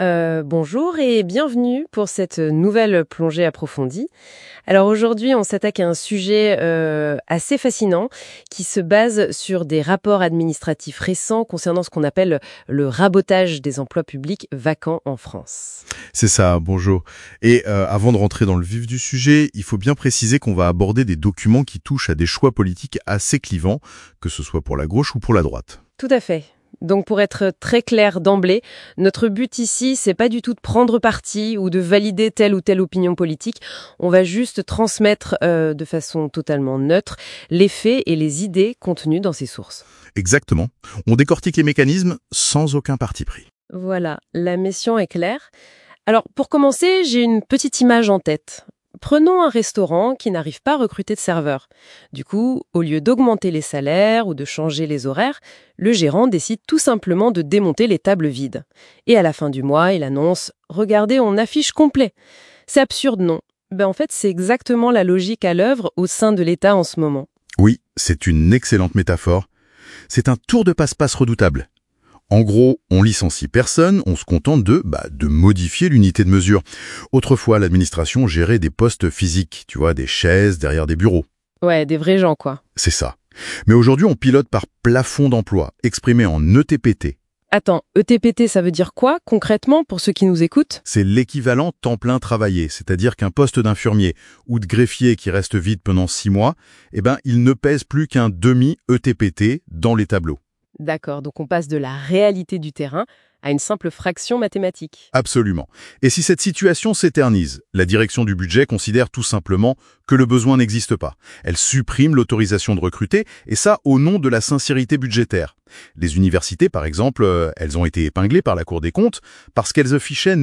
Bonjour et bienvenue pour cette nouvelle plongée approfondie. Alors aujourd'hui, on s'attaque à un sujet assez fascinant qui se base sur des rapports administratifs récents concernant ce qu'on appelle le rabotage des emplois publics vacants en France. C'est ça, bonjour. Et avant de rentrer dans le vif du sujet, il faut bien préciser qu'on va aborder des documents qui touchent à des choix politiques assez clivants, que ce soit pour la gauche ou pour la droite. Tout à fait. Donc pour être très clair d'emblée, notre but ici, c'est pas du tout de prendre parti ou de valider telle ou telle opinion politique. On va juste transmettre de façon totalement neutre les faits et les idées contenues dans ces sources. Exactement. On décortique les mécanismes sans aucun parti pris. Voilà, la mission est claire. Alors pour commencer, j'ai une petite image en tête. Prenons un restaurant qui n'arrive pas à recruter de serveurs. Du coup, au lieu d'augmenter les salaires ou de changer les horaires, le gérant décide tout simplement de démonter les tables vides. Et à la fin du mois, il annonce « Regardez, on affiche complet ». C'est absurde, non? En fait, c'est exactement la logique à l'œuvre au sein de l'État en ce moment. Oui, c'est une excellente métaphore. C'est un tour de passe-passe redoutable. En gros, on licencie personne, on se contente de modifier l'unité de mesure. Autrefois, l'administration gérait des postes physiques, tu vois, des chaises derrière des bureaux. Ouais, des vrais gens, quoi. C'est ça. Mais aujourd'hui, on pilote par plafond d'emploi, exprimé en ETPT. Attends, ETPT, ça veut dire quoi, concrètement, pour ceux qui nous écoutent? C'est l'équivalent temps plein travaillé, c'est-à-dire qu'un poste d'infirmier ou de greffier qui reste vide pendant 6 mois, il ne pèse plus qu'un demi-ETPT dans les tableaux. D'accord, donc on passe de la réalité du terrain à une simple fraction mathématique. Absolument. Et si cette situation s'éternise, la direction du budget considère tout simplement que le besoin n'existe pas. Elle supprime l'autorisation de recruter, et ça au nom de la sincérité budgétaire. Les universités, par exemple, elles ont été épinglées par la Cour des comptes parce qu'elles affichaient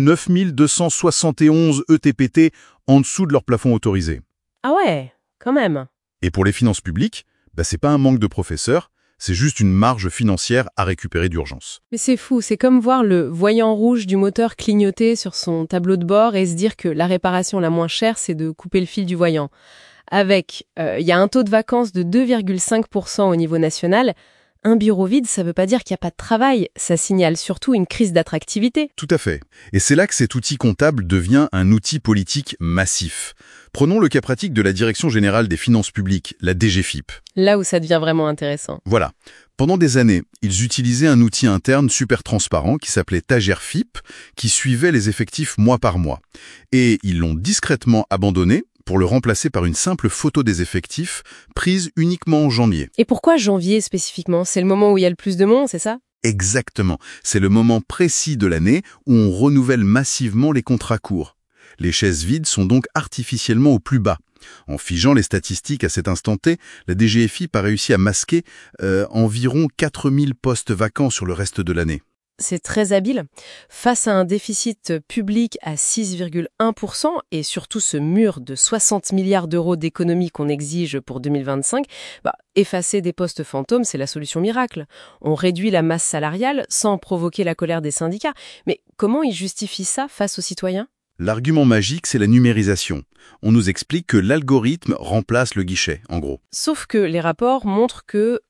9271 ETPT en dessous de leur plafond autorisé. Ah ouais, quand même. Et pour les finances publiques, c'est pas un manque de professeurs, c'est juste une marge financière à récupérer d'urgence. Mais c'est fou, c'est comme voir le voyant rouge du moteur clignoter sur son tableau de bord et se dire que la réparation la moins chère, c'est de couper le fil du voyant. Avec, y a un taux de vacances de 2,5% au niveau national. Un bureau vide, ça veut pas dire qu'il n'y a pas de travail, ça signale surtout une crise d'attractivité. Tout à fait. Et c'est là que cet outil comptable devient un outil politique massif. Prenons le cas pratique de la Direction générale des finances publiques, la DGFiP. Là où ça devient vraiment intéressant. Voilà. Pendant des années, ils utilisaient un outil interne super transparent qui s'appelait Tagerfip, qui suivait les effectifs mois par mois. Et ils l'ont discrètement abandonné pour le remplacer par une simple photo des effectifs prise uniquement en janvier. Et pourquoi janvier spécifiquement? C'est le moment où il y a le plus de monde, c'est ça? Exactement. C'est le moment précis de l'année où on renouvelle massivement les contrats courts. Les chaises vides sont donc artificiellement au plus bas. En figeant les statistiques à cet instant T, la DGFiP a réussi à masquer environ 4000 postes vacants sur le reste de l'année. C'est très habile. Face à un déficit public à 6,1% et surtout ce mur de 60 milliards d'euros d'économie qu'on exige pour 2025, effacer des postes fantômes, c'est la solution miracle. On réduit la masse salariale sans provoquer la colère des syndicats. Mais comment ils justifient ça face aux citoyens ? L'argument magique, c'est la numérisation. On nous explique que l'algorithme remplace le guichet, en gros. Sauf que les rapports montrent que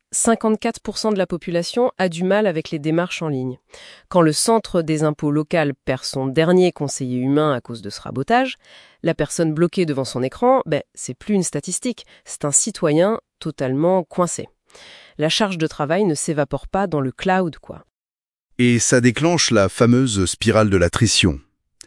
54% de la population a du mal avec les démarches en ligne. Quand le centre des impôts local perd son dernier conseiller humain à cause de ce rabotage, la personne bloquée devant son écran, c'est plus une statistique, c'est un citoyen totalement coincé. La charge de travail ne s'évapore pas dans le cloud, quoi. Et ça déclenche la fameuse spirale de l'attrition.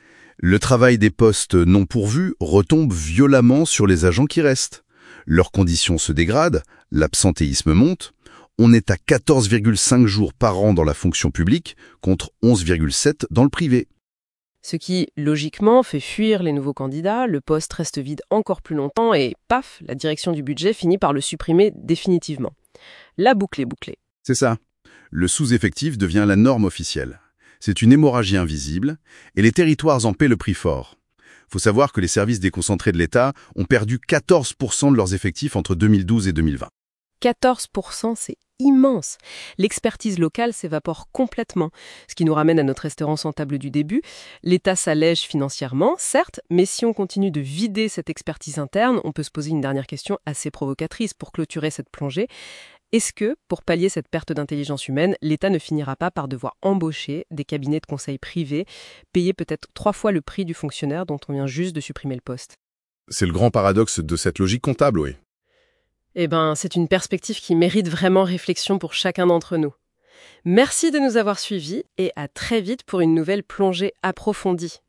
Le travail des postes non pourvus retombe violemment sur les agents qui restent. Leurs conditions se dégradent, l'absentéisme monte. On est à 14,5 jours par an dans la fonction publique contre 11,7 dans le privé. Ce qui, logiquement, fait fuir les nouveaux candidats, le poste reste vide encore plus longtemps et paf, la direction du budget finit par le supprimer définitivement. La boucle est bouclée. C'est ça. Le sous-effectif devient la norme officielle. C'est une hémorragie invisible et les territoires en paient le prix fort. Il faut savoir que les services déconcentrés de l'État ont perdu 14% de leurs effectifs entre 2012 et 2020. 14%, c'est immense. L'expertise locale s'évapore complètement. Ce qui nous ramène à notre espérance en table du début. L'État s'allège financièrement, certes, mais si on continue de vider cette expertise interne, on peut se poser une dernière question assez provocatrice pour clôturer cette plongée. Est-ce que, pour pallier cette perte d'intelligence humaine, l'État ne finira pas par devoir embaucher des cabinets de conseil privés, payer peut-être 3 fois le prix du fonctionnaire dont on vient juste de supprimer le poste? C'est le grand paradoxe de cette logique comptable, oui. Eh ben, c'est une perspective qui mérite vraiment réflexion pour chacun d'entre nous. Merci de nous avoir suivis et à très vite pour une nouvelle plongée approfondie.